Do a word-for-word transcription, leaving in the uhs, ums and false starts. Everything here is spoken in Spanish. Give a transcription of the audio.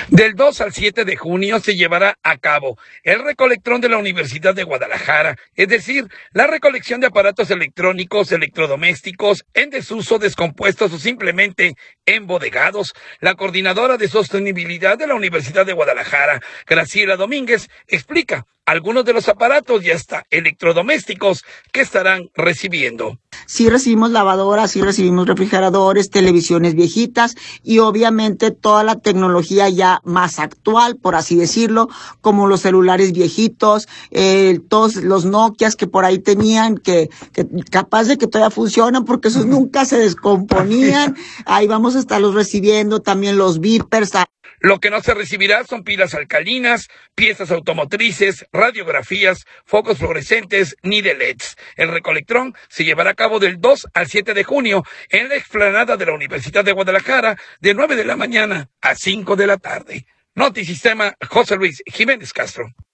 Del dos al siete de junio se llevará a cabo el recolectrón de la Universidad de Guadalajara, es decir, la recolección de aparatos electrónicos, electrodomésticos en desuso, descompuestos o simplemente embodegados. La coordinadora de sostenibilidad de la Universidad de Guadalajara, Graciela Domínguez, explica algunos de los aparatos y hasta electrodomésticos que estarán recibiendo. Sí recibimos lavadoras, sí recibimos refrigeradores, televisiones viejitas y obviamente toda la tecnología ya más actual, por así decirlo, como los celulares viejitos, eh, todos los Nokias que por ahí tenían, que, que capaz de que todavía funcionan porque esos nunca se descomponían. Ahí vamos a estarlos recibiendo, también los Vipers. Lo que no se recibirá son pilas alcalinas, piezas automotrices, radiografías, focos fluorescentes ni de L E Ds. El recolectrón se llevará a cabo del dos al siete de junio en la explanada de la Universidad de Guadalajara de nueve de la mañana a cinco de la tarde. Notisistema, José Luis Jiménez Castro.